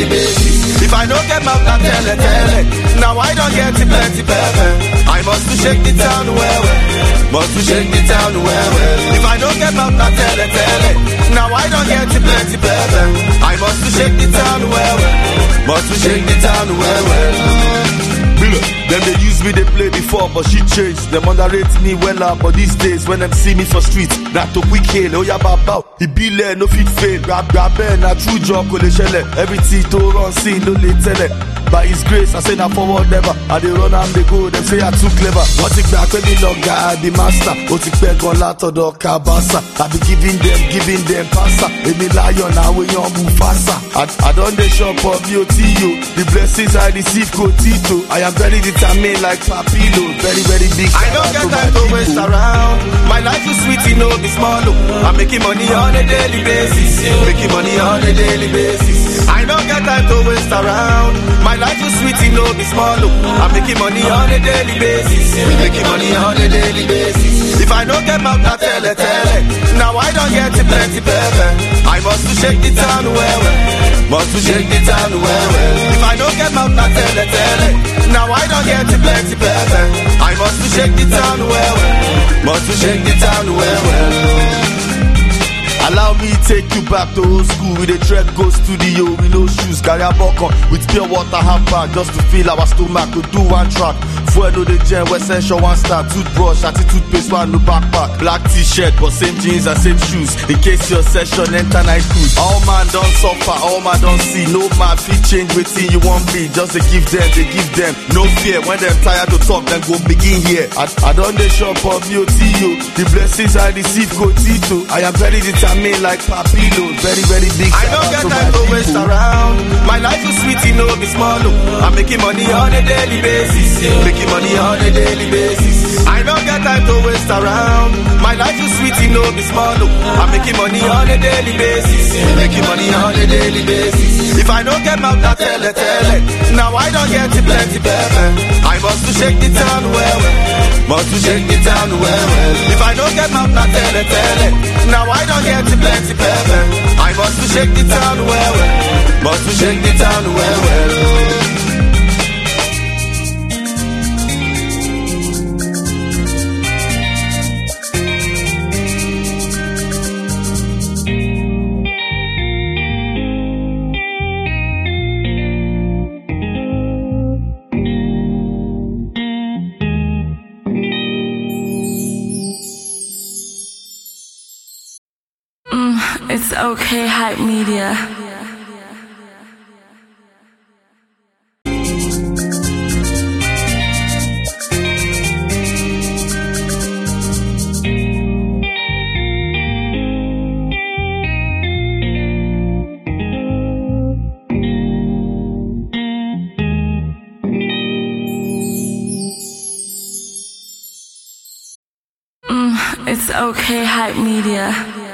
daily basis. If I don't get mouth, I tell it. Now I don't get it plenty pepper. I must to shake the town well. Must to shake the town well. If I don't get mouth, I tell it. Now I don't get it plenty pepper. I must to shake the town well. Must to shake the town well. Them they use me, they play before, but she changed. Them underrate me well up, but these days when them see me for streets, that to quick hail, oh yeah, bow. He be there, no fit fail. Grab, na true job, kole shele. Everything to run, see, no late tell it. By his grace, I say not forward never. I they run and they go, them say I too clever. What it back when me longer, I be master. What it back on lato do kabasa. I be giving them pasta. If me lion, I will young move faster. I done the shop of BOTO. The blessings I receive go Tito. I am very determined like Papilo. Very, very big. I don't get time to waste around. My life is sweet, you know, be small. I'm making money on a daily basis. Making money on a daily basis. I don't get time to waste around. My life is sweet, you know, be small. I'm making money on a daily basis. Making money on a daily basis. If I don't get mouth, I tell it. Now I don't get it plenty pepper. I must to shake the town well. Must to shake the town well. If I don't get mouth, I tell it. Now I don't get it plenty pepper. I must to shake the town well. Must to shake the town well. Allow me take you back to old school. With a dread go studio, with no shoes, carry a buck on, with pure water half bag, just to fill our stomach to do one track. Fuego the gem, West Essential one star, toothbrush, toothpaste, one no backpack. Black t-shirt, but same jeans and same shoes. In case your session enter night cruise. All man don't suffer, all man don't see. No man fit change within you won't be. Just they give them. No fear, when them tired to talk, then go begin here. I done the shop of BOTO. The blessings I receive go Tito. I am very determined like Papilo. Very, very big. I don't get time to waste around. My life is sweet, you know, be small. I'm making money on a daily basis. Making money on a daily basis. I don't get time to waste around. My life is sweet, you know, be small. I'm making money on a daily basis. Making money on a daily basis. If I don't get mouth, I tell it. Now I don't get it plenty pepper. I must to shake the town well. Must to shake the town well. If I don't get mouth, I tell it. Now I don't get it plenty pepper. I must to shake the town well. Must to shake the town well. It's okay, Hype Media. It's okay, Hype Media.